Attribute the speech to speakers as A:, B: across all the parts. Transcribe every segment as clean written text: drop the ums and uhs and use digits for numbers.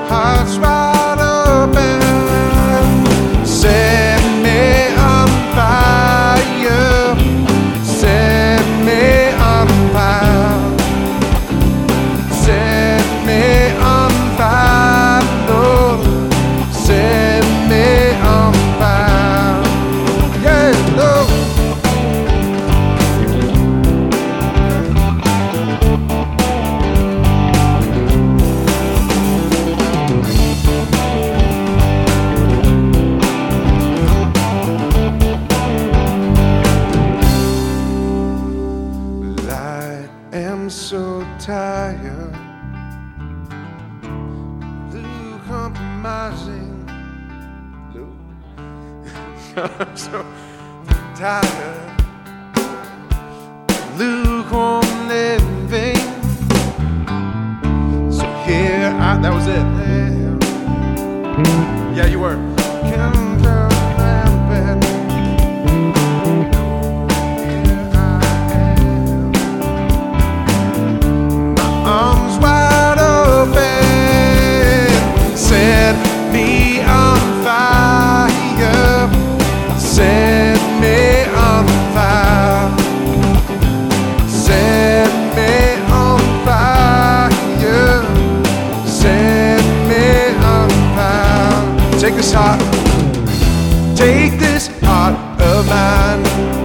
A: heart's wide open. Set me on fire. Set me on fire. Set me on fire, Lord. Set me on fire. Yeah, Lord. I'm so tired, Lou compromising, Lou. I'm so tired, lukewarm living. So here that was it. Yeah, you were. Can turn my bed. Arms wide open, set me on fire, set me on fire, set me on fire, set me on fire. Take this heart of mine,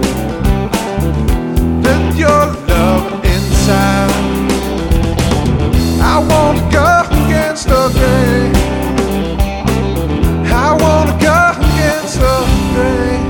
A: put your love inside. I wanna go against the grain. I wanna go against the grain.